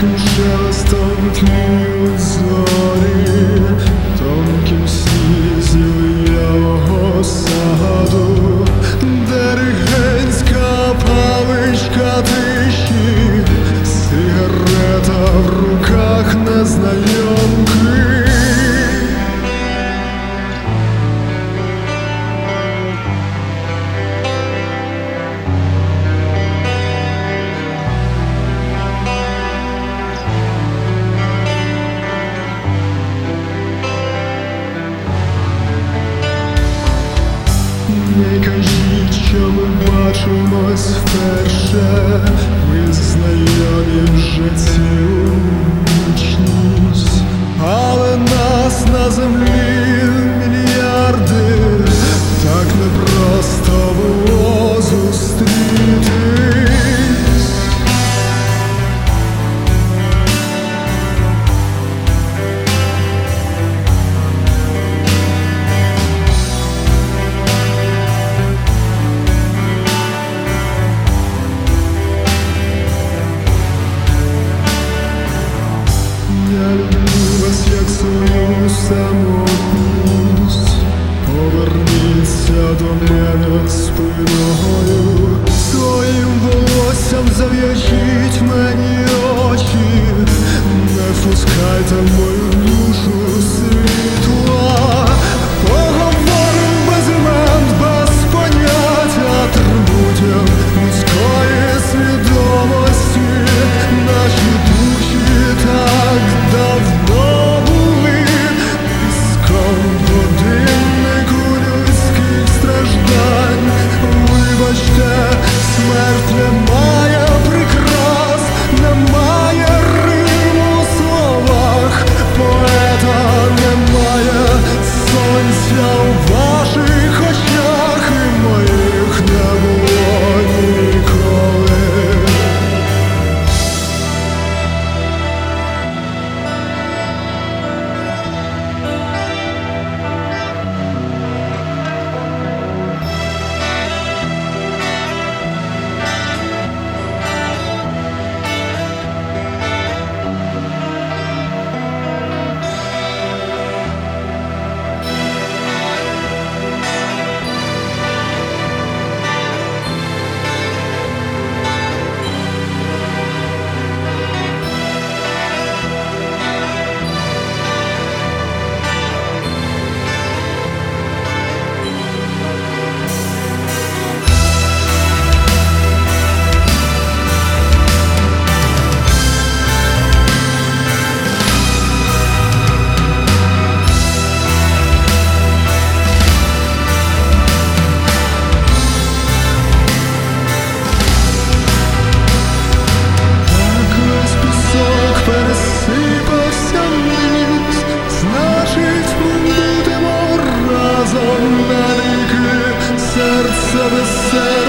тихим шелестом тліють зорі, тонким снізів ялого саду, диригентська паличка тиші, сигарета в руках незнайомки. Не кажіть, що ми бачимось вперше, ми знайомі вже цілу вічність, але нас на землі мільярди, так непросто було зустрітись. Я люблю вас, як свою самотність. Поверніться до мене спиною, своїм волоссям зав'яжіть мені очі, не впускайте мою душу світла. Поговорим без імен, без понять атрибутів людської свідомості. Наші душі так давно були піском годиннику людських страждань. Вибачте, смерть не має прикрас, немає риму у словах поета, немає сонця у ваших очах, і моїх не було ніколи. Пересипався низ, значить, ми будемо разом навіки, серце веселе.